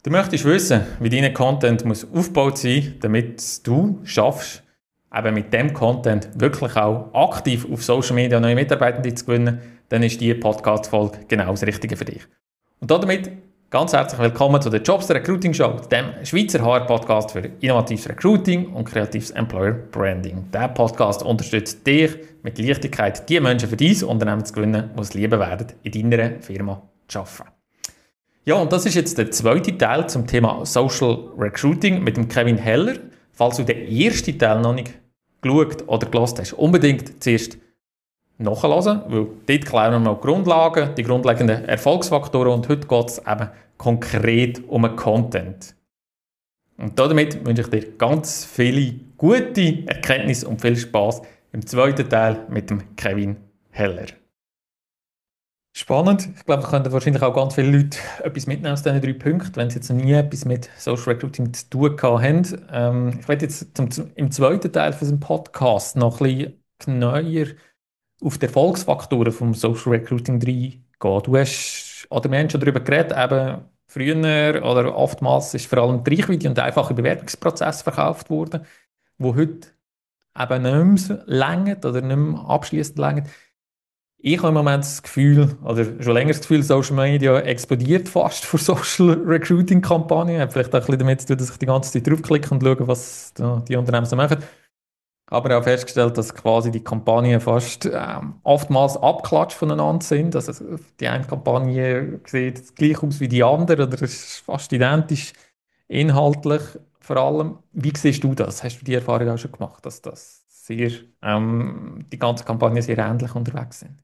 Du möchtest wissen, wie dein Content muss aufgebaut sein muss, damit du schaffst, eben mit dem Content wirklich auch aktiv auf Social Media neue Mitarbeitende zu gewinnen, dann ist diese Podcast-Folge genau das Richtige für dich. Und damit ganz herzlich willkommen zu der Jobs Recruiting Show, dem Schweizer HR-Podcast für innovatives Recruiting und kreatives Employer Branding. Dieser Podcast unterstützt dich mit Leichtigkeit, die Menschen für dein Unternehmen zu gewinnen, die es lieben werden, in deiner Firma zu arbeiten. Ja, und das ist jetzt der zweite Teil zum Thema Social Recruiting mit dem Kevin Heller. Falls du den ersten Teil noch nicht geschaut oder gelesen hast, unbedingt zuerst nachhören, weil dort klären wir mal die Grundlagen, die grundlegenden Erfolgsfaktoren und heute geht es eben konkret um den Content. Und damit wünsche ich dir ganz viele gute Erkenntnisse und viel Spaß im zweiten Teil mit dem Kevin Heller. Spannend. Ich glaube, da können wahrscheinlich auch ganz viele Leute etwas mitnehmen aus diesen 3 Punkten, wenn sie jetzt noch nie etwas mit Social Recruiting zu tun haben. Ich werde jetzt im zweiten Teil von unserem Podcast noch ein bisschen neuer auf die Erfolgsfaktoren vom Social Recruiting reingehen. Wir haben schon darüber geredet, eben früher oder oftmals ist vor allem die Reichweite und der einfache Bewerbungsprozess verkauft worden, wo heute eben nicht mehr reicht oder nicht mehr abschliessend reicht. Ich habe im Moment das Gefühl, oder schon länger das Gefühl, Social Media explodiert fast für Social Recruiting-Kampagnen. Hat vielleicht auch ein bisschen damit zu tun, dass ich die ganze Zeit draufklicke und schaue, was die Unternehmen so machen. Aber auch festgestellt, dass quasi die Kampagnen fast oftmals abklatscht voneinander sind. Also die eine Kampagne sieht gleich aus wie die andere oder ist fast identisch inhaltlich. Vor allem, wie siehst du das? Hast du die Erfahrung auch schon gemacht, dass die ganzen Kampagnen sehr ähnlich unterwegs sind?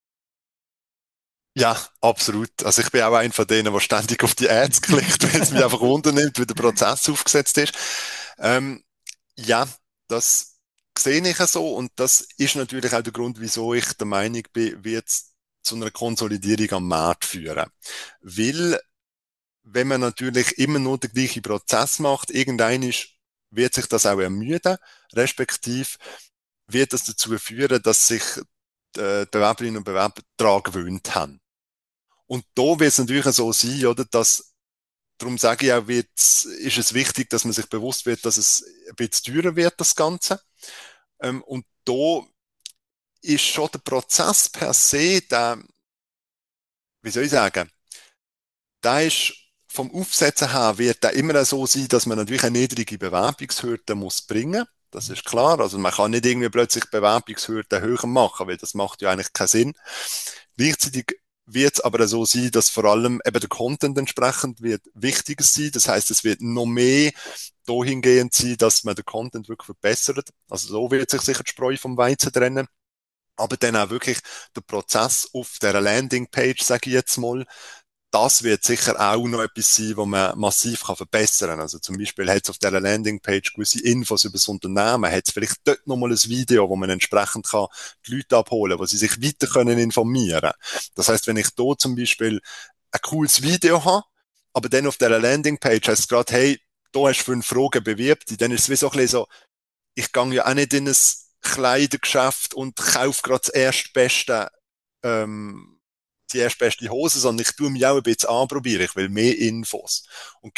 Ja, absolut. Also ich bin auch einer von denen, der ständig auf die Ads klickt, weil es mich einfach wundernimmt, wie der Prozess aufgesetzt ist. Ja, das sehe ich so und das ist natürlich auch der Grund, wieso ich der Meinung bin, wird es zu einer Konsolidierung am Markt führen. Weil, wenn man natürlich immer nur den gleichen Prozess macht, wird sich das auch ermüden, respektive wird das dazu führen, dass sich die Bewerberinnen und Bewerber daran gewöhnt haben. Und da wird es natürlich so sein, oder, darum sage ich auch, ist es wichtig, dass man sich bewusst wird, dass es ein bisschen teurer wird, das Ganze. Und da ist schon der Prozess per se, wie soll ich sagen, der ist vom Aufsetzen her, wird der immer so sein, dass man natürlich eine niedrige Bewerbungshürde muss bringen. Das ist klar. Also man kann nicht irgendwie plötzlich Bewerbungshürden höher machen, weil das macht ja eigentlich keinen Sinn. Gleichzeitig wird es aber so sein, dass vor allem eben der Content entsprechend wird wichtiger sein. Das heißt, es wird noch mehr dahingehend sein, dass man den Content wirklich verbessert. Also so wird sich sicher die Spreu vom Weizen trennen. Aber dann auch wirklich der Prozess auf der Landingpage, sage ich jetzt mal, das wird sicher auch noch etwas sein, was man massiv verbessern kann. Also zum Beispiel hat es auf dieser Landingpage gewisse Infos über das Unternehmen, hat es vielleicht dort nochmal ein Video, wo man entsprechend kann die Leute abholen, wo sie sich weiter können informieren. Das heißt, wenn ich da zum Beispiel ein cooles Video habe, aber dann auf dieser Landingpage heißt es gerade, hey, da hast du 5 Fragen, bewirb dich, dann ist es wie so ein bisschen so, ich gehe ja auch nicht in ein Kleidergeschäft und kaufe gerade die erstbeste Hose, sondern ich tue mich auch ein bisschen anprobieren. Ich will mehr Infos. Und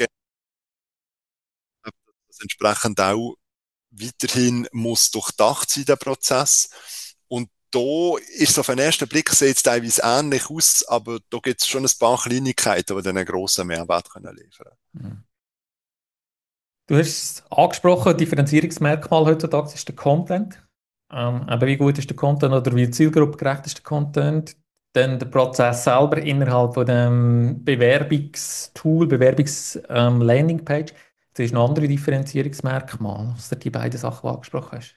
das entsprechend auch weiterhin muss durchdacht sein, der Prozess. Und da ist auf den ersten Blick sieht es teilweise ähnlich aus, aber da gibt es schon ein paar Kleinigkeiten, die dann einen grossen Mehrwert liefern können. Du hast es angesprochen, Differenzierungsmerkmal heutzutage ist der Content. Aber wie gut ist der Content oder wie zielgruppengerecht ist der Content? Dann der Prozess selber innerhalb von dem Bewerbungstool, Landingpage. Das ist noch andere Differenzierungsmerkmale, was du die beiden Sachen angesprochen hast.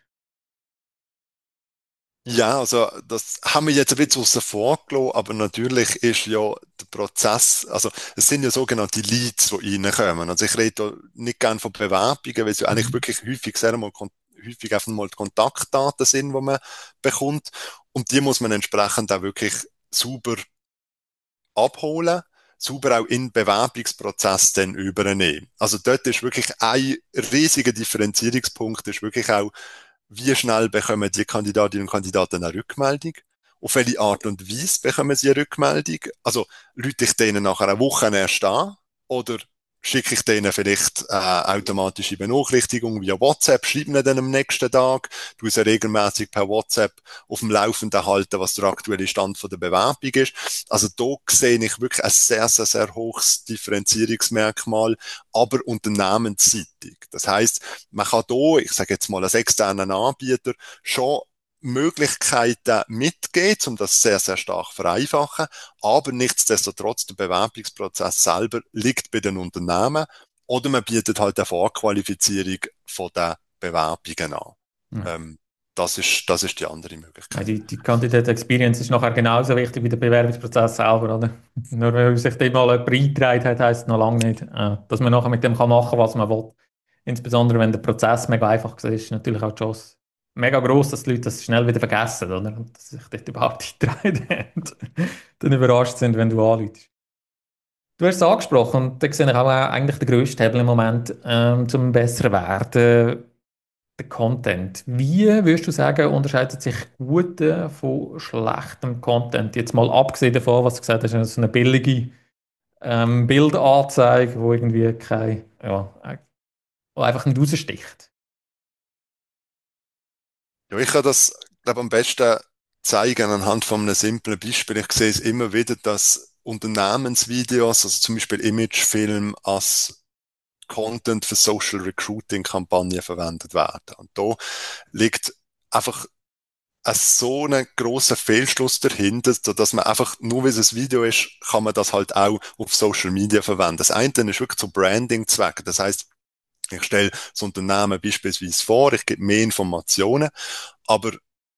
Ja, also das haben wir jetzt ein bisschen außen vor gelassen, aber natürlich ist ja der Prozess, also es sind ja sogenannte Leads, die reinkommen. Also ich rede da nicht gern von Bewerbungen, weil es ja eigentlich wirklich häufig einfach mal die Kontaktdaten sind, die man bekommt. Und die muss man entsprechend auch wirklich sauber abholen, sauber auch in den Bewerbungsprozess dann übernehmen. Also dort ist wirklich ein riesiger Differenzierungspunkt, ist wirklich auch, wie schnell bekommen die Kandidatinnen und Kandidaten eine Rückmeldung? Auf welche Art und Weise bekommen sie eine Rückmeldung? Also, rufe ich denen nach einer Woche erst an? Oder schicke ich denen vielleicht automatische Benachrichtigungen via WhatsApp, schreibe ihnen dann am nächsten Tag, tue sie regelmäßig per WhatsApp auf dem Laufenden halten, was der aktuelle Stand von der Bewerbung ist. Also da sehe ich wirklich ein sehr, sehr, sehr hohes Differenzierungsmerkmal, aber unternehmensseitig. Das heisst, man kann da, ich sage jetzt mal als externen Anbieter, schon Möglichkeiten mitgeben, um das sehr, sehr stark vereinfachen. Aber nichtsdestotrotz, der Bewerbungsprozess selber liegt bei den Unternehmen oder man bietet halt eine Vorqualifizierung von den Bewerbungen an. Ja. Das ist die andere Möglichkeit. Die Candidate Experience ist nachher genauso wichtig wie der Bewerbungsprozess selber, oder? Nur weil sich dort mal jemand eingetragen hat, heisst es noch lange nicht, dass man nachher mit dem kann machen, was man will. Insbesondere wenn der Prozess mega einfach ist, ist natürlich auch die Chance mega gross, dass die Leute das schnell wieder vergessen, oder? Und dass sie sich dort überhaupt eingetragen haben. Dann überrascht sind, wenn du anläutest. Du hast es angesprochen, und da sehe ich auch eigentlich den grössten Hebel im Moment, zum besser werden, der Content. Wie würdest du sagen, unterscheidet sich guter von schlechtem Content? Jetzt mal abgesehen davon, was du gesagt hast, so eine billige Bildanzeige, wo irgendwie kein, ja, wo einfach nicht raussticht. Ja, ich kann das, glaube am besten zeigen anhand von einem simplen Beispiel. Ich sehe es immer wieder, dass Unternehmensvideos, also zum Beispiel Imagefilm, als Content für Social Recruiting Kampagnen verwendet werden. Und da liegt einfach so ein grosser Fehlschluss dahinter, dass man einfach, nur weil es ein Video ist, kann man das halt auch auf Social Media verwenden. Das eine ist wirklich zu Branding-Zwecken. Das heißt, ich stelle das Unternehmen beispielsweise vor, ich gebe mehr Informationen, aber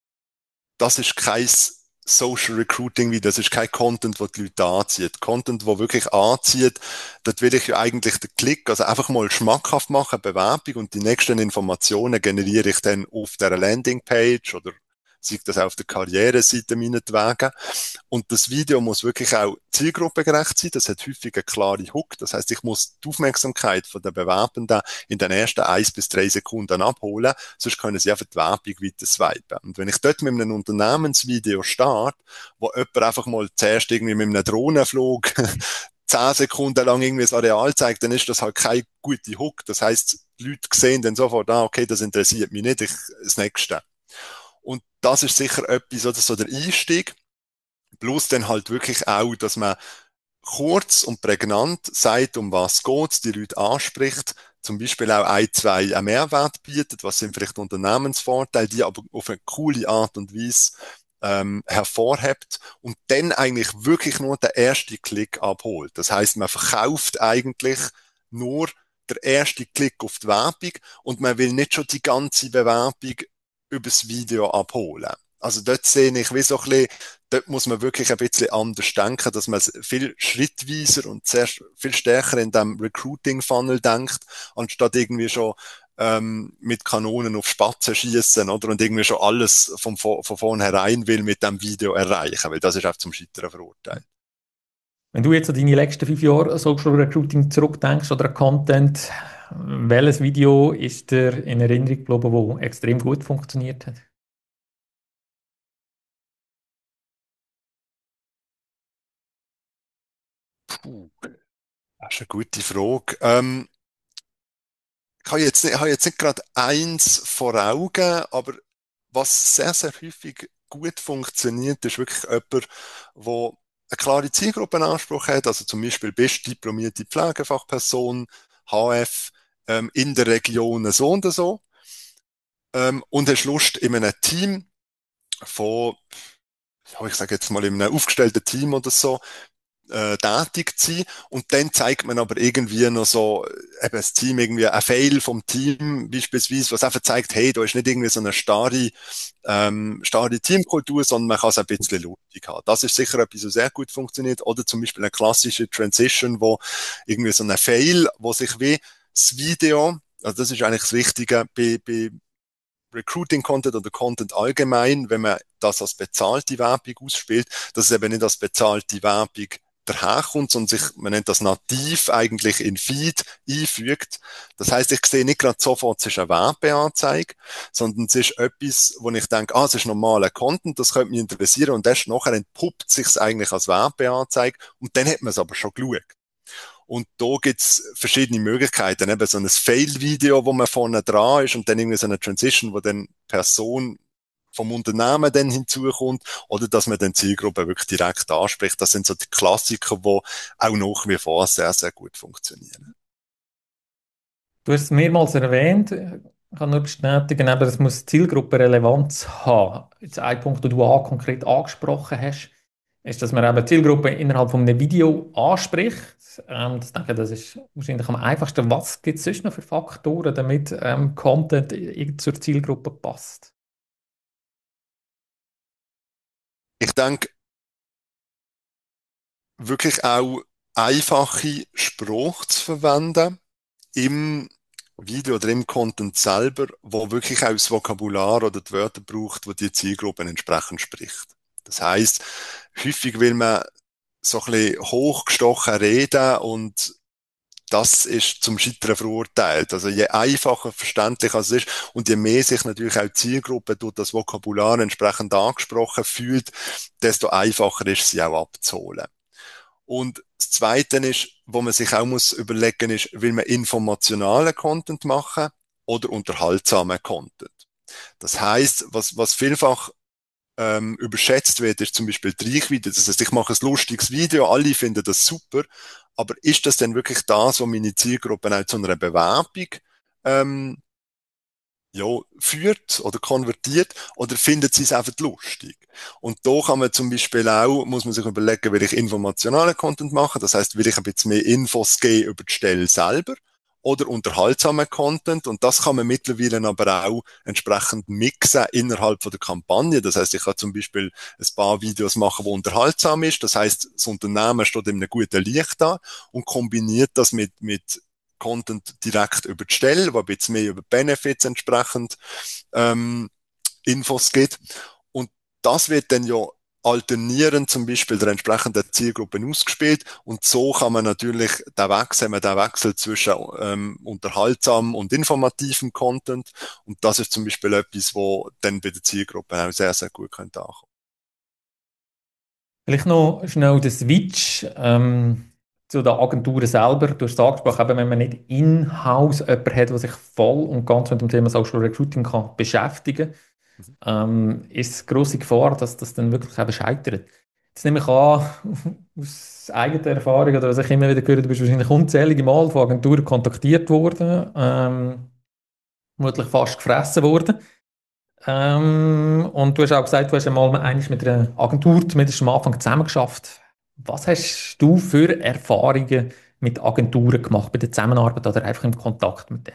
das ist kein Social Recruiting Video, das ist kein Content, wo die Leute anzieht. Content, wo wirklich anzieht, dort will ich ja eigentlich den Klick, also einfach mal schmackhaft machen, Bewerbung und die nächsten Informationen generiere ich dann auf der Landingpage oder sei das auf der Karriereseite meinetwegen. Und das Video muss wirklich auch zielgruppengerecht sein. Das hat häufig eine klare Hook. Das heißt, ich muss die Aufmerksamkeit von der Bewerbenden in den ersten 1 bis 3 Sekunden abholen. Sonst können sie einfach die Werbung weiter swipen. Und wenn ich dort mit einem Unternehmensvideo starte, wo jemand einfach mal zuerst irgendwie mit einem Drohnenflug 10 Sekunden lang irgendwie das Areal zeigt, dann ist das halt keine gute Hook. Das heißt, die Leute sehen dann sofort, okay, das interessiert mich nicht, das Nächste. Und das ist sicher etwas, oder so der Einstieg. Plus dann halt wirklich auch, dass man kurz und prägnant sagt, um was geht's, die Leute anspricht, zum Beispiel auch einen Mehrwert bietet, was sind vielleicht Unternehmensvorteile, die aber auf eine coole Art und Weise hervorhebt und dann eigentlich wirklich nur den ersten Klick abholt. Das heißt, man verkauft eigentlich nur der erste Klick auf die Werbung und man will nicht schon die ganze Bewerbung übers Video abholen. Also dort sehe ich wie so ein bisschen, dort muss man wirklich ein bisschen anders denken, dass man viel schrittweiser und sehr viel stärker in dem Recruiting-Funnel denkt, anstatt irgendwie schon mit Kanonen auf Spatzen schießen, oder? Und irgendwie schon alles von vornherein will mit dem Video erreichen, weil das ist auch zum Scheitern verurteilt. Wenn du jetzt an deine letzten 5 Jahre Social Recruiting zurückdenkst oder an Content, welches Video ist dir in Erinnerung geblieben, wo extrem gut funktioniert hat? Puh, das ist eine gute Frage. Ich habe jetzt nicht gerade eins vor Augen, aber was sehr, sehr häufig gut funktioniert, ist wirklich jemand, der eine klare Zielgruppenanspruch hat, also zum Beispiel bist diplomierte Pflegefachperson, HF, in der Region so und so, und hast Lust in einem Team von, ja, ich sage jetzt mal in einem aufgestellten Team oder so, tätig zu sein. Und dann zeigt man aber irgendwie noch so, eben das Team, irgendwie ein Fail vom Team beispielsweise, was einfach zeigt, hey, da ist nicht irgendwie so eine starre Teamkultur, sondern man kann es ein bisschen lustig haben. Das ist sicher etwas, was sehr gut funktioniert. Oder zum Beispiel eine klassische Transition, wo irgendwie so ein Fail, wo sich wie das Video, also das ist eigentlich das Wichtige bei Recruiting-Content oder Content allgemein, wenn man das als bezahlte Werbung ausspielt, dass es eben nicht als bezahlte Werbung daherkommt, sondern man nennt das nativ eigentlich in Feed einfügt. Das heißt, ich sehe nicht gerade sofort, es ist eine Werbeanzeige, sondern es ist etwas, wo ich denke, es ist normaler Content, das könnte mich interessieren und erst nachher entpuppt sich es eigentlich als Werbeanzeige und dann hat man es aber schon geschaut. Und da gibt's verschiedene Möglichkeiten. Eben so ein Fail-Video, wo man vorne dran ist und dann irgendwie so eine Transition, wo dann Person vom Unternehmen dann hinzukommt oder dass man dann Zielgruppe wirklich direkt anspricht. Das sind so die Klassiker, die auch nach wie vor sehr, sehr gut funktionieren. Du hast es mehrmals erwähnt, ich kann nur bestätigen, eben, es muss Zielgruppenrelevanz haben. Jetzt ein Punkt, den du konkret angesprochen hast, ist, dass man eben Zielgruppe innerhalb von einem Video anspricht. Das denke ich, das ist wahrscheinlich am einfachsten. Was gibt es sonst noch für Faktoren, damit Content zur Zielgruppe passt? Ich denke, wirklich auch einfache Sprache zu verwenden im Video oder im Content selber, wo wirklich auch das Vokabular oder die Wörter braucht, wo die Zielgruppe entsprechend spricht. Das heisst, häufig will man so ein bisschen hochgestochen reden und das ist zum Scheitern verurteilt. Also je einfacher verständlich es ist und je mehr sich natürlich auch die Zielgruppe durch das Vokabular entsprechend angesprochen fühlt, desto einfacher ist sie auch abzuholen. Und das Zweite ist, wo man sich auch muss überlegen ist, will man informationalen Content machen oder unterhaltsamen Content. Das heißt, was vielfach überschätzt wird, ist zum Beispiel die Reichweite. Das heißt, ich mache ein lustiges Video, alle finden das super, aber ist das denn wirklich das, was meine Zielgruppe auch zu einer Bewerbung ja, führt oder konvertiert oder findet sie es einfach lustig? Und da kann man zum Beispiel auch, muss man sich überlegen, will ich informationalen Content machen, das heißt, will ich ein bisschen mehr Infos geben über die Stelle selber oder unterhaltsamen Content und das kann man mittlerweile aber auch entsprechend mixen innerhalb von der Kampagne. Das heißt, ich kann zum Beispiel ein paar Videos machen, wo unterhaltsam ist, das heißt, das Unternehmen steht in einem guten Licht da und kombiniert das mit Content direkt über die Stelle, wo ein bisschen mehr über Benefits entsprechend Infos gibt. Und das wird dann ja alternierend zum Beispiel der entsprechenden Zielgruppen ausgespielt. Und so kann man natürlich den Wechsel zwischen unterhaltsamem und informativem Content. Und das ist zum Beispiel etwas, wo dann bei der Zielgruppe auch sehr, sehr gut könnte ankommen. Vielleicht noch schnell der Switch zu den Agenturen selber. Du hast es angesprochen, eben, wenn man nicht in-house jemanden hat, der sich voll und ganz mit dem Thema Social Recruiting kann beschäftigen kann, ist eine grosse Gefahr, dass das dann wirklich eben scheitert. Jetzt nehme ich an, aus eigener Erfahrung oder was ich immer wieder gehört, du bist wahrscheinlich unzählige Mal von Agenturen kontaktiert worden, vermutlich fast gefressen worden. Und du hast auch gesagt, du hast einmal eigentlich mit einer Agentur zumindest am Anfang zusammengeschafft. Was hast du für Erfahrungen mit Agenturen gemacht bei der Zusammenarbeit oder einfach im Kontakt mit denen?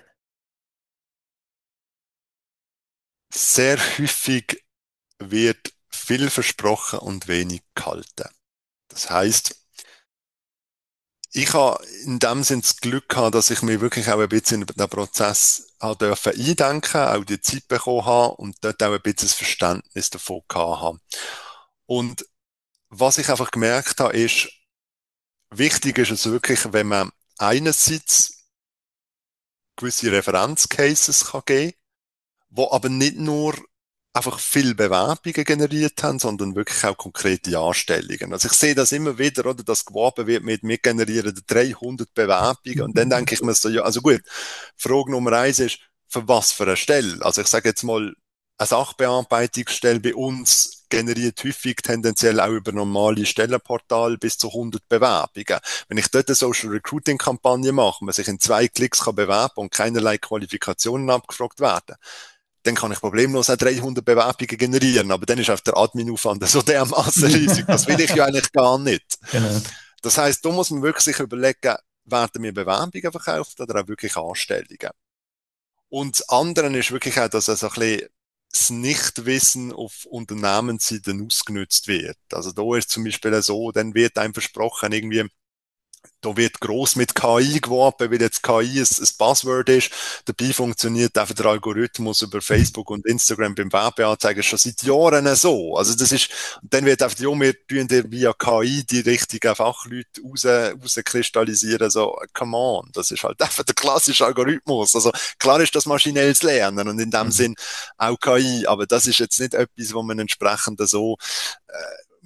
Sehr häufig wird viel versprochen und wenig gehalten. Das heißt, ich habe in dem Sinne das Glück gehabt, dass ich mir wirklich auch ein bisschen in den Prozess dürfen eindenken, auch die Zeit bekommen habe und dort auch ein bisschen das Verständnis davon gehabt habe. Und was ich einfach gemerkt habe, ist, wichtig ist es wirklich, wenn man einerseits gewisse Referenzcases kann geben, wo aber nicht nur einfach viel Bewerbungen generiert haben, sondern wirklich auch konkrete Anstellungen. Also ich sehe das immer wieder, oder, dass geworben wird mit generieren 300 Bewerbungen und dann denke ich mir so, ja, also gut, Frage Nummer eins ist, für was für eine Stelle? Also ich sage jetzt mal, eine Sachbearbeitungsstelle bei uns generiert häufig tendenziell auch über normale Stellenportal bis zu 100 Bewerbungen. Wenn ich dort eine Social Recruiting Kampagne mache, man sich in 2 Klicks kann bewerben und keinerlei Qualifikationen abgefragt werden, dann kann ich problemlos auch 300 Bewerbungen generieren, aber dann ist auch der Adminaufwand so dermaßen riesig. Das will ich ja eigentlich gar nicht. Genau. Das heisst, da muss man wirklich sich überlegen, werden mir Bewerbungen verkauft oder auch wirklich Anstellungen. Und das andere ist wirklich auch, dass so ein bisschen das Nichtwissen auf Unternehmensseite ausgenutzt wird. Also da ist zum Beispiel so, dann wird einem versprochen, irgendwie, da wird gross mit KI geworben, weil jetzt KI ein Buzzword ist. Dabei funktioniert einfach der Algorithmus über Facebook und Instagram beim Werbeanzeigen schon seit Jahren so. Also das ist, dann wird einfach, ja, wir tun via KI die richtigen Fachleute rauskristallisieren. So, come on, das ist halt einfach der klassische Algorithmus. Also klar ist das maschinelles Lernen und in dem Sinn auch KI, aber das ist jetzt nicht etwas, wo man entsprechend so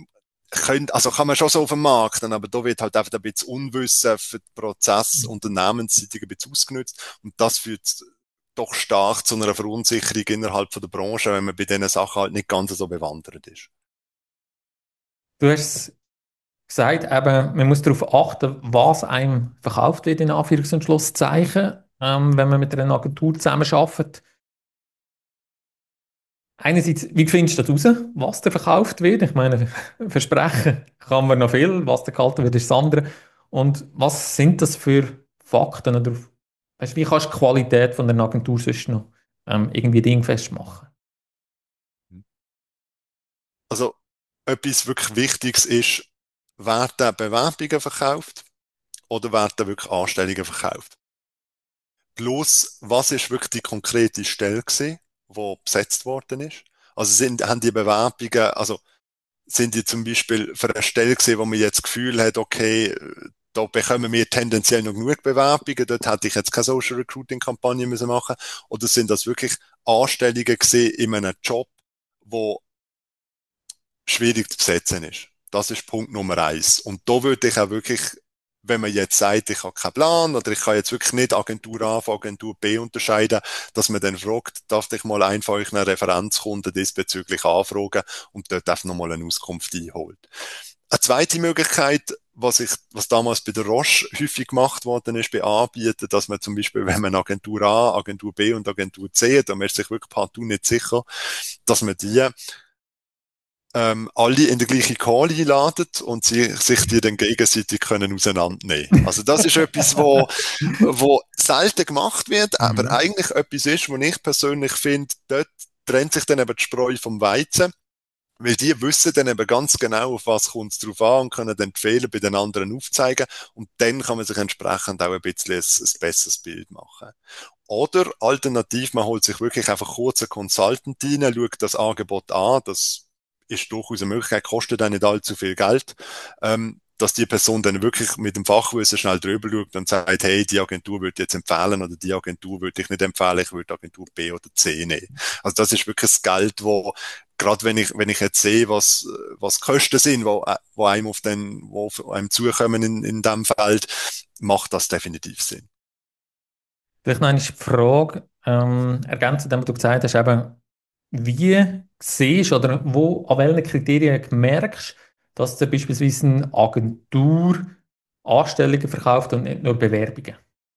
also kann man schon so vermarkten, aber da wird halt einfach ein bisschen Unwissen für den Prozess unternehmensseitig ein bisschen ausgenutzt und das führt doch stark zu einer Verunsicherung innerhalb von der Branche, wenn man bei diesen Sachen halt nicht ganz so bewandert ist. Du hast gesagt, eben, man muss darauf achten, was einem verkauft wird, in Anführungs- und Schlusszeichen, wenn man mit einer Agentur zusammenarbeitet. Einerseits, wie findest du das raus, was da verkauft wird? Ich meine, versprechen kann man noch viel, was da gehalten wird, ist das andere. Und was sind das für Fakten? Oder, weißt, wie kannst du die Qualität von der Agentur sonst noch irgendwie dingfest machen? Also, etwas wirklich Wichtiges ist, werden Bewerbungen verkauft oder werden wirklich Anstellungen verkauft? Plus, was ist wirklich die konkrete Stelle gewesen, die besetzt worden ist? Also haben die Bewerbungen, also sind die zum Beispiel für eine Stelle gewesen, wo man jetzt das Gefühl hat, okay, da bekommen wir tendenziell noch genug Bewerbungen, dort hätte ich jetzt keine Social Recruiting Kampagne müssen machen, oder sind das wirklich Anstellungen gewesen in einem Job, wo schwierig zu besetzen ist? Das ist Punkt Nummer eins. Und da würde ich auch wirklich, wenn man jetzt sagt, ich habe keinen Plan oder ich kann jetzt wirklich nicht Agentur A von Agentur B unterscheiden, dass man dann fragt, darf ich mal einen von euch einen Referenzkunden diesbezüglich anfragen und dort einfach nochmal eine Auskunft einholt. Eine zweite Möglichkeit, was damals bei der Roche häufig gemacht worden ist, bei Anbietern, dass man zum Beispiel, wenn man Agentur A, Agentur B und Agentur C hat, da man ist sich wirklich partout nicht sicher, dass man die alle in die gleiche Call einladen und sich die dann gegenseitig können auseinandernehmen. Also das ist etwas, wo selten gemacht wird, aber Mhm. eigentlich etwas ist, wo ich persönlich finde, dort trennt sich dann eben die Spreu vom Weizen, weil die wissen dann eben ganz genau, auf was kommt es drauf an und können dann die Fehler bei den anderen aufzeigen und dann kann man sich entsprechend auch ein bisschen ein besseres Bild machen. Oder alternativ, man holt sich wirklich einfach kurz einen Consultant rein, schaut das Angebot an, das ist durchaus eine Möglichkeit, kostet auch nicht allzu viel Geld, dass die Person dann wirklich mit dem Fachwissen schnell drüber schaut und sagt, hey, die Agentur würde ich jetzt empfehlen oder die Agentur würde ich nicht empfehlen, ich würde Agentur B oder C nehmen. Also das ist wirklich das Geld, wo gerade wenn ich jetzt sehe, was Kosten sind, wo einem wo auf einem zukommen in dem Feld, macht das definitiv Sinn. Vielleicht noch eine Frage, ergänzend dem, was du gesagt hast, eben, wie siehst oder wo, an welchen Kriterien merkst, dass dir beispielsweise eine Agentur Anstellungen verkauft und nicht nur Bewerbungen?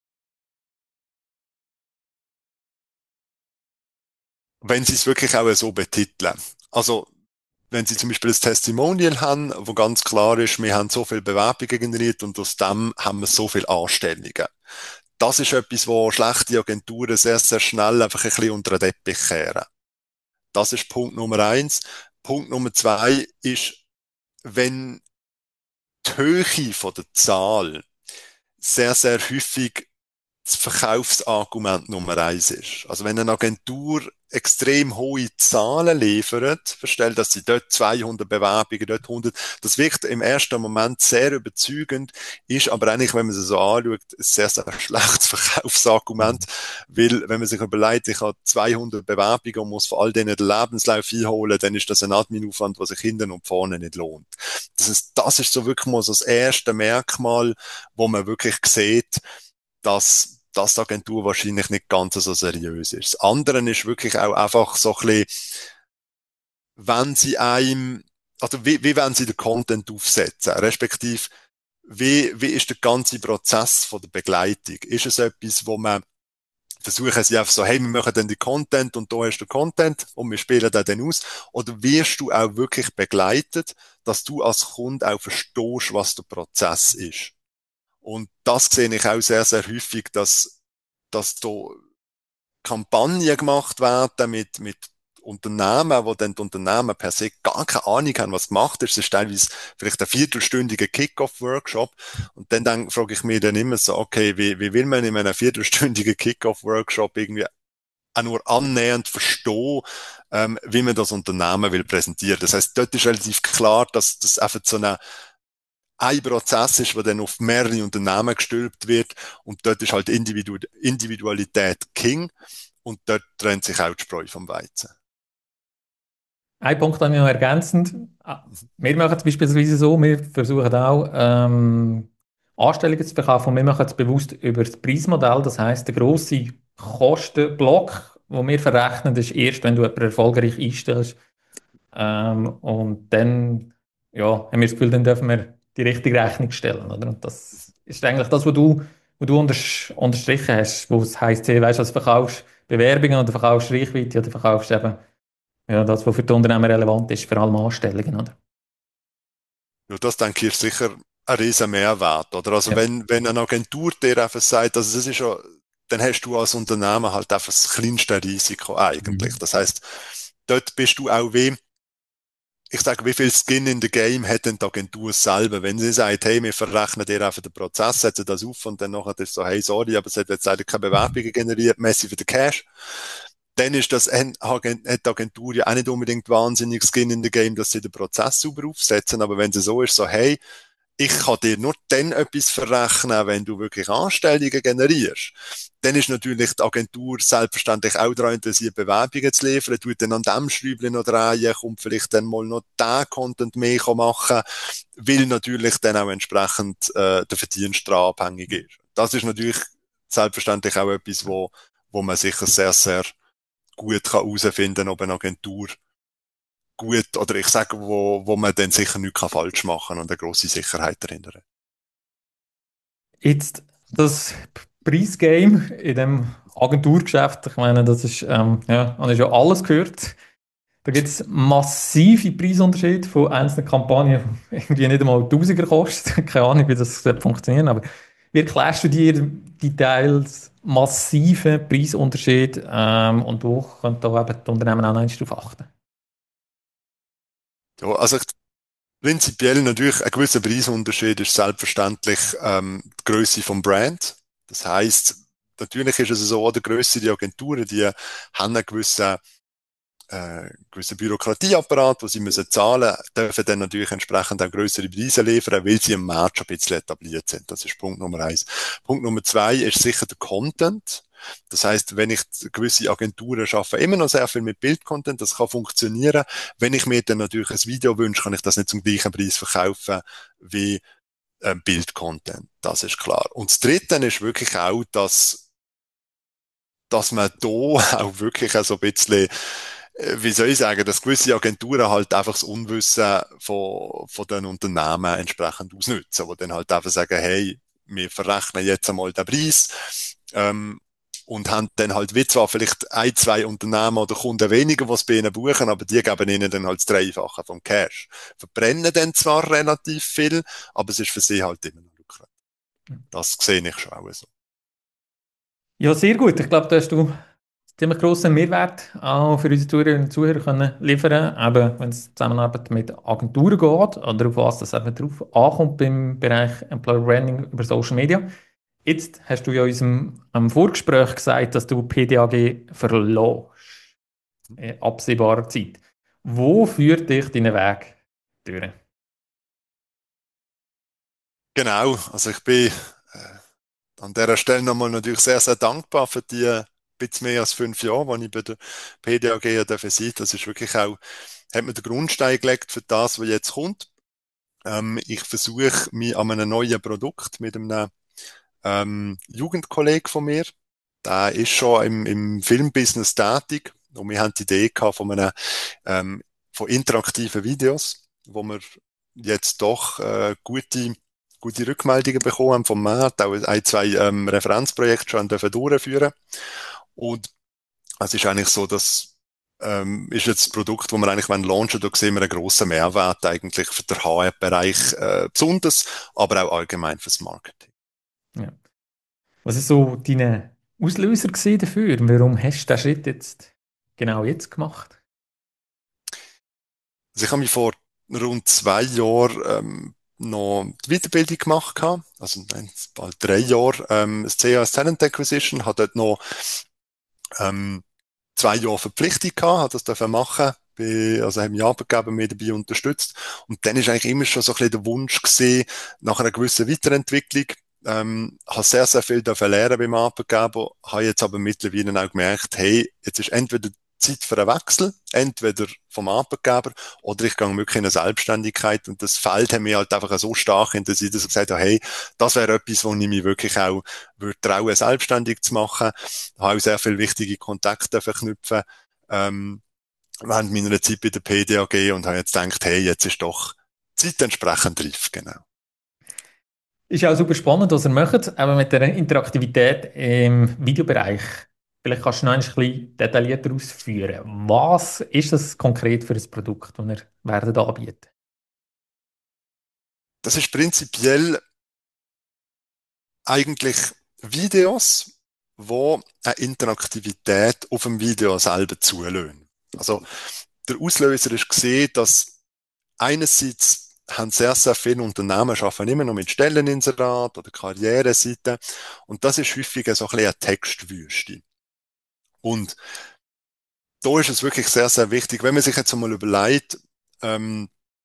Wenn sie es wirklich auch so betiteln. Also, wenn sie zum Beispiel ein Testimonial haben, wo ganz klar ist, wir haben so viele Bewerbungen generiert und aus dem haben wir so viele Anstellungen. Das ist etwas, wo schlechte Agenturen sehr, sehr schnell einfach ein bisschen unter den Teppich kehren. Das ist Punkt Nummer eins. Punkt Nummer zwei ist, wenn die Höhe von der Zahl sehr, sehr häufig das Verkaufsargument Nummer eins ist. Also wenn eine Agentur extrem hohe Zahlen liefert, verstellt, dass sie dort 200 Bewerbungen, dort 100, das wirkt im ersten Moment sehr überzeugend, ist aber eigentlich, wenn man es so anschaut, ein sehr, sehr schlechtes Verkaufsargument, weil wenn man sich überlegt, ich habe 200 Bewerbungen und muss vor all denen den Lebenslauf einholen, dann ist das ein Adminaufwand, was sich hinten und vorne nicht lohnt. Das ist so wirklich mal so das erste Merkmal, wo man wirklich sieht, dass die Agentur wahrscheinlich nicht ganz so seriös ist. Das andere ist wirklich auch einfach so ein bisschen, wenn sie einem, also wie wollen sie den Content aufsetzen, respektive wie ist der ganze Prozess von der Begleitung? Ist es etwas, wo man versuchen sie einfach so, hey, wir machen dann die Content und da hast du Content und wir spielen den dann aus? Oder wirst du auch wirklich begleitet, dass du als Kunde auch verstehst, was der Prozess ist? Und das sehe ich auch sehr, sehr häufig, dass da Kampagnen gemacht werden mit Unternehmen, wo dann die Unternehmen per se gar keine Ahnung haben, was gemacht ist. Es ist teilweise vielleicht ein viertelstündiger Kick-Off-Workshop. Und dann frage ich mich dann immer so, okay, wie will man in einem viertelstündigen Kick-Off-Workshop irgendwie auch nur annähernd verstehen, wie man das Unternehmen will präsentieren. Das heißt, dort ist relativ klar, dass das einfach so ein Prozess ist, der dann auf mehrere Unternehmen gestülpt wird und dort ist halt Individualität King und dort trennt sich auch die Spreu vom Weizen. Ein Punkt habe ich noch ergänzend. Wir machen es beispielsweise so, wir versuchen auch Anstellungen zu verkaufen und wir machen es bewusst über das Preismodell. Das heisst, der grosse Kostenblock, den wir verrechnen, ist erst, wenn du jemanden erfolgreich einstellst. Und dann ja, haben wir das Gefühl, dann dürfen wir die richtige Rechnung stellen. Oder? Und das ist eigentlich das, was du unterstrichen hast, wo es heisst, hey, weißt du, was du verkaufst Bewerbungen oder verkaufst Reichweite oder verkaufst eben ja, das, was für die Unternehmen relevant ist, vor allem Anstellungen, oder? Ja, das denke ich ist sicher ein riesen Mehrwert, oder? Also Ja. wenn eine Agentur dir einfach sagt, also das ist ja, dann hast du als Unternehmen halt einfach das kleinste Risiko eigentlich. Mhm. Das heißt, dort bist du auch ich sage, wie viel Skin in the Game hat denn die Agentur selber? Wenn sie sagt, hey, wir verrechnen dir einfach den Prozess, setzen das auf und dann nachher ist so, hey, sorry, aber es hat jetzt leider keine Bewerbungen generiert, Messi für den Cash. Dann ist das, hat die Agentur ja auch nicht unbedingt wahnsinnig Skin in the Game, dass sie den Prozess sauber aufsetzen, aber wenn sie so ist, so, hey, ich kann dir nur dann etwas verrechnen, wenn du wirklich Anstellungen generierst. Dann ist natürlich die Agentur selbstverständlich auch daran interessiert, Bewerbungen zu liefern, tut dann an dem Schräubchen noch drehen, kommt vielleicht dann mal noch den Content mehr machen, weil natürlich dann auch entsprechend der Verdienst daran abhängig ist. Das ist natürlich selbstverständlich auch etwas, wo man sicher sehr, sehr gut herausfinden kann, ob eine Agentur gut, oder ich sage, wo man dann sicher nichts falsch machen kann und eine grosse Sicherheit dahinter hat. Jetzt das Preisgame in dem Agenturgeschäft, ich meine, das ist, ja, habe ich schon alles gehört. Da gibt es massive Preisunterschiede von einzelnen Kampagnen, die irgendwie nicht einmal Tausiger kosten. Keine Ahnung, wie das funktioniert, aber wie erklärst du dir die teils massiven Preisunterschiede und wo können da eben die Unternehmen auch noch eins drauf achten? Ja, also prinzipiell natürlich ein gewisser Preisunterschied ist selbstverständlich die Größe vom Brand. Das heißt, natürlich ist es so, oder grössere Agenturen, die haben einen gewissen Bürokratieapparat, wo sie müssen zahlen, dürfen dann natürlich entsprechend auch größere Preise liefern, weil sie im Markt schon ein bisschen etabliert sind. Das ist Punkt Nummer eins. Punkt Nummer zwei ist sicher der Content. Das heißt, wenn ich gewisse Agenturen schaffe, immer noch sehr viel mit Bildcontent, das kann funktionieren. Wenn ich mir dann natürlich ein Video wünsche, kann ich das nicht zum gleichen Preis verkaufen wie Bildcontent. Das ist klar. Und das Dritte ist wirklich auch, dass man da auch wirklich so ein bisschen wie soll ich sagen, dass gewisse Agenturen halt einfach das Unwissen von den Unternehmen entsprechend ausnutzen, wo dann halt einfach sagen, hey, wir verrechnen jetzt einmal den Preis, und haben dann halt wie zwar vielleicht ein, zwei Unternehmen oder Kunden weniger, was bei ihnen buchen, aber die geben ihnen dann halt das Dreifache vom Cash. Verbrennen dann zwar relativ viel, aber es ist für sie halt immer noch lukrativ. Das sehe ich schon auch so. Ja, sehr gut. Ich glaube, da hast du ziemlich grossen Mehrwert auch für unsere Zuhörerinnen und Zuhörer können liefern, eben wenn es Zusammenarbeit mit Agenturen geht oder auf was das eben drauf ankommt beim Bereich Employer Branding über Social Media. Jetzt hast du ja in unserem Vorgespräch gesagt, dass du PDAG verlässt in absehbarer Zeit. Wo führt dich dein Weg durch? Genau, also ich bin an dieser Stelle nochmal natürlich sehr, sehr dankbar für die bisschen mehr als 5 Jahre, die ich bei der PDAG ja sein durfte. Das ist wirklich auch, hat mir den Grundstein gelegt für das, was jetzt kommt. Ich versuche mich an einem neuen Produkt mit einem Jugendkollegen von mir. Der ist schon im Filmbusiness tätig und wir haben die Idee gehabt von interaktiven Videos, wo wir jetzt doch gute Rückmeldungen bekommen haben vom Markt, auch ein, zwei Referenzprojekte schon dürfen durchführen. Und es ist eigentlich so, dass ist jetzt das Produkt, das wir eigentlich launchen wollen. Da sehen wir einen grossen Mehrwert eigentlich für den HR-Bereich besonders, aber auch allgemein fürs Marketing. Ja. Was ist so deine Auslöser gewesen dafür? Warum hast du den Schritt jetzt genau jetzt gemacht? Also ich habe mich vor rund 2 Jahren noch die Weiterbildung gemacht gehabt. Also nein, bald 3 Jahre. Das CAS Talent Acquisition hat dort noch ähm, 2 Jahre Verpflichtung gehabt, hat das dürfen machen. Also haben die Arbeitgeber mich dabei unterstützt. Und dann ist eigentlich immer schon so ein bisschen der Wunsch gesehen, nach einer gewissen Weiterentwicklung. Habe sehr, sehr viel dürfen lernen beim Arbeitgeber, habe jetzt aber mittlerweile auch gemerkt, hey, jetzt ist entweder Zeit für einen Wechsel, entweder vom Arbeitgeber oder ich gehe wirklich in eine Selbstständigkeit und das Feld hat mich halt einfach so stark interessiert, dass ich gesagt habe, hey, das wäre etwas, wo ich mich wirklich auch würde trauen, selbstständig zu machen. Da habe ich sehr viele wichtige Kontakte verknüpfen, während meiner Zeit bei der PDAG und habe jetzt gedacht, hey, jetzt ist doch Zeit entsprechend reif, genau. Ist ja auch super spannend, was ihr macht, aber mit der Interaktivität im Videobereich. Vielleicht kannst du noch ein bisschen detaillierter ausführen. Was ist das konkret für ein Produkt, das ihr werdet anbieten? Das ist prinzipiell eigentlich Videos, wo eine Interaktivität auf dem Video selber zulassen. Also, der Auslöser ist gesehen, dass einerseits haben sehr, sehr viele Unternehmen arbeiten immer noch mit Stelleninserat oder Karriereseiten. Und das ist häufig so ein bisschen eine Textwüste. Und da ist es wirklich sehr, sehr wichtig, wenn man sich jetzt einmal überlegt, ähm,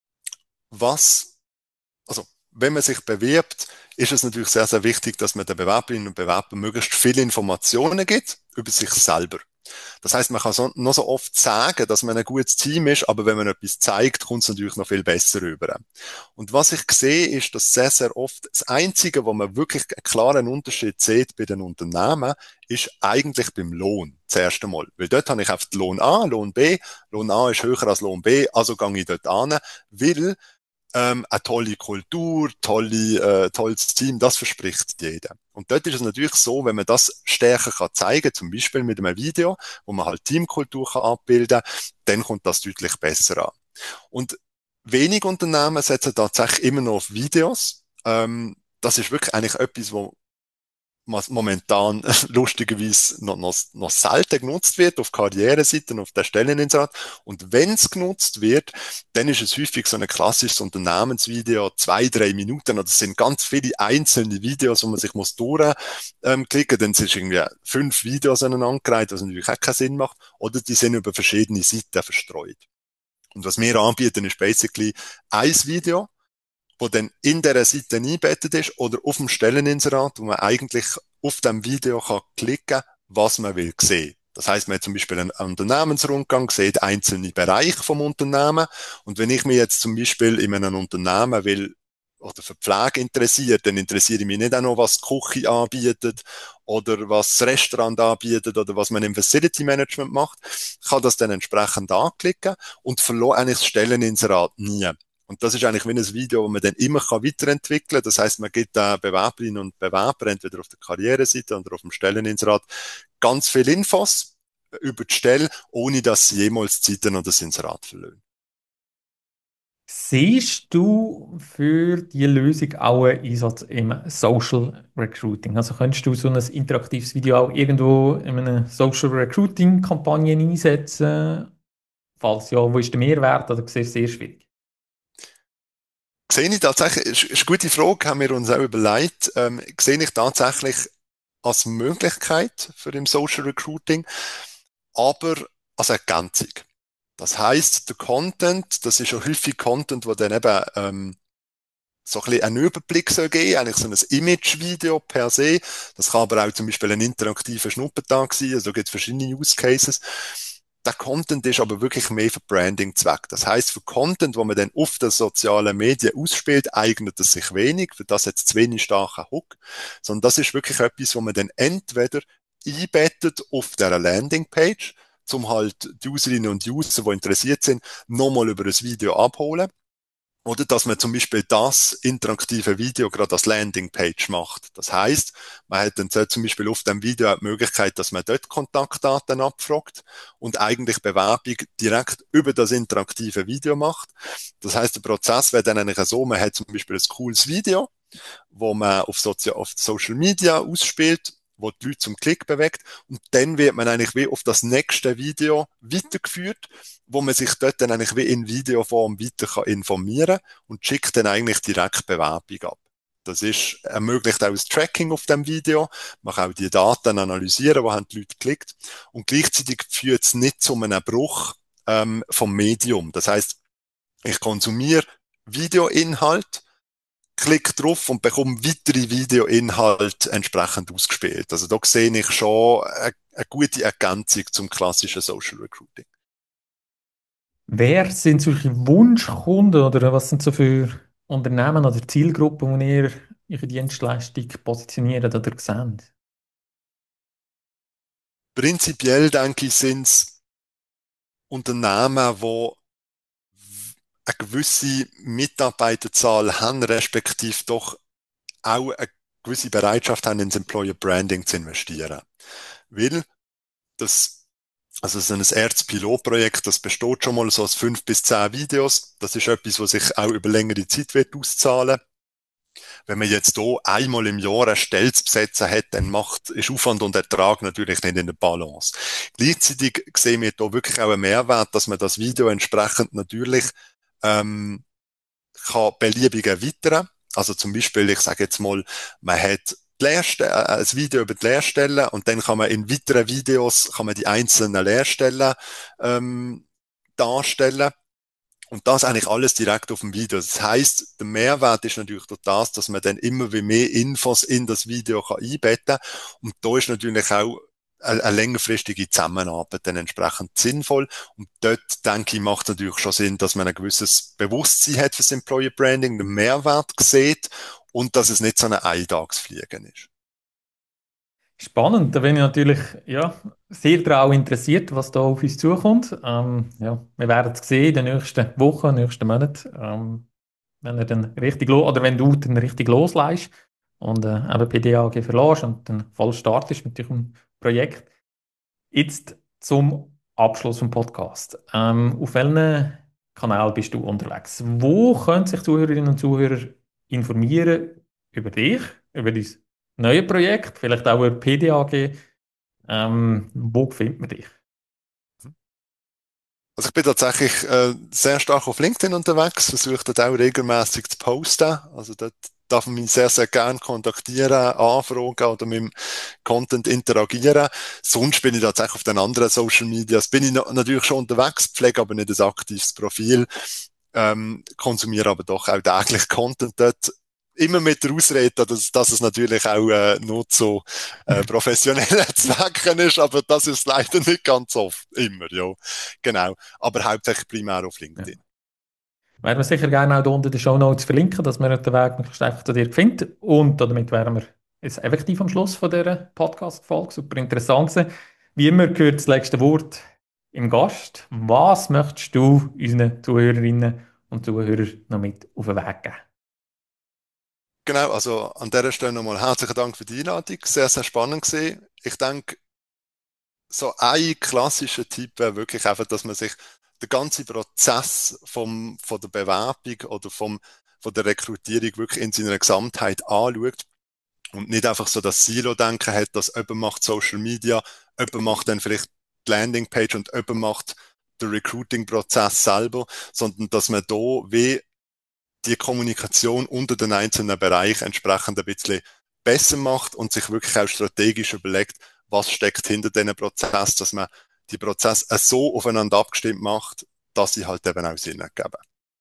was, also, wenn man sich bewirbt, ist es natürlich sehr, sehr wichtig, dass man den Bewerberinnen und Bewerbern möglichst viele Informationen gibt über sich selber. Das heißt, man kann noch so oft sagen, dass man ein gutes Team ist, aber wenn man etwas zeigt, kommt es natürlich noch viel besser rüber. Und was ich sehe, ist, dass sehr, sehr oft das Einzige, wo man wirklich einen klaren Unterschied sieht bei den Unternehmen, ist eigentlich beim Lohn. Das erste Mal. Weil dort habe ich auf Lohn A, Lohn B. Lohn A ist höher als Lohn B, also gehe ich dort an, weil eine tolle Kultur, tolles Team, das verspricht jeder. Und dort ist es natürlich so, wenn man das stärker kann zeigen, zum Beispiel mit einem Video, wo man halt Teamkultur kann abbilden, dann kommt das deutlich besser an. Und wenige Unternehmen setzen tatsächlich immer noch auf Videos. Das ist wirklich eigentlich etwas, wo momentan lustigerweise noch selten genutzt wird auf Karriereseiten, auf der Stelleninserat. Und wenn es genutzt wird, dann ist es häufig so ein klassisches Unternehmensvideo, 2, 3 Minuten, oder es sind ganz viele einzelne Videos, wo man sich muss durchklicken, dann sind irgendwie 5 Videos aneinandergereiht, was natürlich auch keinen Sinn macht, oder die sind über verschiedene Seiten verstreut. Und was wir anbieten, ist basically ein Video, wo dann in der Seite eingebettet ist oder auf dem Stelleninserat, wo man eigentlich auf dem Video kann klicken, was man will sehen. Das heißt, man hat zum Beispiel einen Unternehmensrundgang, sieht einzelne Bereiche vom Unternehmen. Und wenn ich mich jetzt zum Beispiel in einem Unternehmen will oder für Pflege interessiert, dann interessiere ich mich nicht auch noch, was die Küche anbietet oder was das Restaurant anbietet oder was man im Facility Management macht. Ich kann das dann entsprechend anklicken und verliere eigentlich das Stelleninserat nie. Und das ist eigentlich wie ein Video, wo man dann immer weiterentwickeln kann. Das heißt, man gibt den Bewerberinnen und Bewerbern entweder auf der Karriereseite oder auf dem Stelleninserat ganz viele Infos über die Stelle, ohne dass sie jemals Zeiten oder das Inserat verlieren. Siehst du für die Lösung auch einen Einsatz im Social Recruiting? Also könntest du so ein interaktives Video auch irgendwo in einer Social Recruiting-Kampagne einsetzen? Falls ja, wo ist der Mehrwert? Oder siehst du es sehr schwierig? Sehe ich tatsächlich, ist eine gute Frage, haben wir uns auch überlegt, sehe ich tatsächlich als Möglichkeit für im Social Recruiting, aber als Ergänzung. Das heißt, der Content, das ist ja häufig Content, wo dann eben so ein bisschen einen Überblick soll geben, eigentlich so ein Image-Video per se. Das kann aber auch zum Beispiel ein interaktiver Schnuppertag sein, also da gibt es verschiedene Use Cases. Der Content ist aber wirklich mehr für Branding-Zweck. Das heißt, für Content, wo man dann auf den sozialen Medien ausspielt, eignet es sich wenig, für das jetzt zu wenig starken Hook, sondern das ist wirklich etwas, wo man dann entweder einbettet auf der Landingpage, um halt die Userinnen und User, die interessiert sind, nochmal über das Video abholen. Oder dass man zum Beispiel das interaktive Video gerade als Landingpage macht. Das heißt, man hat dann zum Beispiel auf dem Video auch die Möglichkeit, dass man dort Kontaktdaten abfragt und eigentlich Bewerbung direkt über das interaktive Video macht. Das heißt, der Prozess wäre dann eigentlich so, man hat zum Beispiel ein cooles Video, wo man auf Social Media ausspielt, wo die Leute zum Klick bewegt. Und dann wird man eigentlich wie auf das nächste Video weitergeführt, wo man sich dort dann eigentlich wie in Videoform weiter kann informieren und schickt dann eigentlich direkt Bewerbung ab. Das ist, ermöglicht auch das Tracking auf dem Video. Man kann auch die Daten analysieren, wo haben die Leute geklickt. Und gleichzeitig führt es nicht zu einem Bruch vom Medium. Das heißt, ich konsumiere Videoinhalt, klick drauf und bekomme weitere Videoinhalte entsprechend ausgespielt. Also da sehe ich schon eine gute Ergänzung zum klassischen Social Recruiting. Wer sind solche Wunschkunden oder was sind so für Unternehmen oder Zielgruppen, die ihr ihre Dienstleistung positioniert oder seht? Prinzipiell, denke ich, sind es Unternehmen, die eine gewisse Mitarbeiterzahl haben, respektive doch auch eine gewisse Bereitschaft haben, ins Employer Branding zu investieren. Weil das, also so ein erstes Pilotprojekt, das besteht schon mal so aus 5 bis 10 Videos. Das ist etwas, was sich auch über längere Zeit wird auszahlen. Wenn man jetzt hier einmal im Jahr eine Stelle zu besetzen hat, dann ist Aufwand und Ertrag natürlich nicht in der Balance. Gleichzeitig sehen wir hier wirklich auch einen Mehrwert, dass man das Video entsprechend natürlich kann beliebig erweitern. Also zum Beispiel, ich sage jetzt mal, man hat ein Video über die Lehrstellen und dann kann man in weiteren Videos kann man die einzelnen Lehrstellen darstellen. Und das eigentlich alles direkt auf dem Video. Das heißt, der Mehrwert ist natürlich durch das, dass man dann immer wie mehr Infos in das Video kann einbetten kann. Und da ist natürlich auch eine längerfristige Zusammenarbeit dann entsprechend sinnvoll. Und dort, denke ich, macht es natürlich schon Sinn, dass man ein gewisses Bewusstsein hat für das Employer Branding, den Mehrwert sieht und dass es nicht so ein Eintagsfliegen ist. Spannend, da bin ich natürlich ja, sehr daran interessiert, was da auf uns zukommt. Ja, wir werden es sehen in den nächsten Wochen, nächsten Monaten, wenn er dann richtig oder wenn du dann richtig loslässt und eben PDAG verlässt und dann voll startest mit diesem Projekt. Jetzt zum Abschluss vom Podcast. Auf welchen Kanal bist du unterwegs? Wo können sich Zuhörerinnen und Zuhörer informieren über dich, über dein neues Projekt, vielleicht auch über PDAG? Wo findet man dich? Also ich bin tatsächlich sehr stark auf LinkedIn unterwegs, versuche dort auch regelmäßig zu posten. Also dort darf man mich sehr, sehr gerne kontaktieren, anfragen oder mit dem Content interagieren. Sonst bin ich tatsächlich auf den anderen Social Medias, bin ich natürlich schon unterwegs, pflege aber nicht ein aktives Profil, konsumiere aber doch auch täglich Content dort. Immer mit der Ausrede, dass es natürlich auch nur zu professionellen Zwecken ist, aber das ist leider nicht ganz oft. Immer, ja. Genau. Aber hauptsächlich primär auf Ja. LinkedIn. Werden wir sicher gerne auch hier unter den Shownotes verlinken, dass man den Weg möglichst einfach zu dir findet. Und damit wären wir jetzt effektiv am Schluss von dieser Podcast-Folge. Super interessant gewesen. Wie immer gehört das letzte Wort im Gast. Was möchtest du unseren Zuhörerinnen und Zuhörern noch mit auf den Weg geben? Genau, also an dieser Stelle nochmal herzlichen Dank für die Einladung. Sehr, sehr spannend gewesen. Ich denke, so ein klassischer Tipp wäre wirklich einfach, dass man sich den ganzen Prozess von der Bewerbung oder von der Rekrutierung wirklich in seiner Gesamtheit anschaut und nicht einfach so das Silo-Denken hat, dass jemand macht Social Media, jemand macht dann vielleicht die Landingpage und jemand macht den Recruiting-Prozess selber, sondern dass man da wie die Kommunikation unter den einzelnen Bereichen entsprechend ein bisschen besser macht und sich wirklich auch strategisch überlegt, was steckt hinter diesem Prozess, dass man die Prozesse so aufeinander abgestimmt macht, dass sie halt eben auch Sinn ergeben.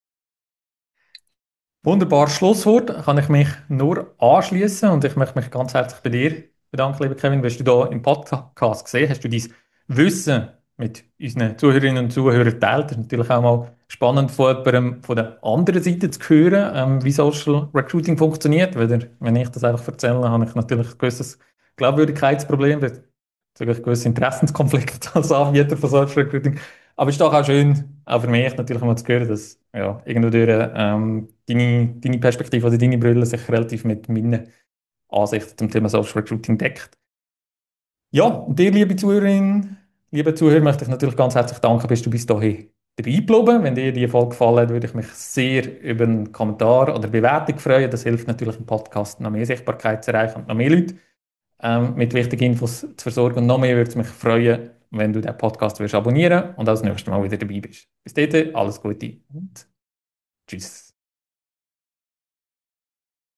Wunderbares Schlusswort, kann ich mich nur anschließen und ich möchte mich ganz herzlich bei dir bedanken, lieber Kevin, dass du da im Podcast gesehen hast, du dein Wissen mit unseren Zuhörerinnen und Zuhörern teilt. Das ist natürlich auch mal spannend von jemandem von der anderen Seite zu hören, wie Social Recruiting funktioniert, weil wenn ich das einfach erzähle, habe ich natürlich ein gewisses Glaubwürdigkeitsproblem, natürlich gewisse Interessenskonflikte als Anbieter von Social Recruiting. Aber es ist doch auch schön, auch für mich natürlich mal zu hören, dass ja, irgendwo durch, deine Perspektive oder deine Brille sich relativ mit meinen Ansichten zum Thema Social Recruiting deckt. Ja, und dir, liebe Zuhörerin, liebe Zuhörer, möchte ich natürlich ganz herzlich danken, bist du bis dahin dabei geblieben. Wenn dir die Folge gefallen hat, würde ich mich sehr über einen Kommentar oder Bewertung freuen. Das hilft natürlich im Podcast, noch mehr Sichtbarkeit zu erreichen und noch mehr Leute mit wichtigen Infos zu versorgen. Und noch mehr würde es mich freuen, wenn du den Podcast abonnieren und auch das nächste Mal wieder dabei bist. Bis dahin, alles Gute und tschüss.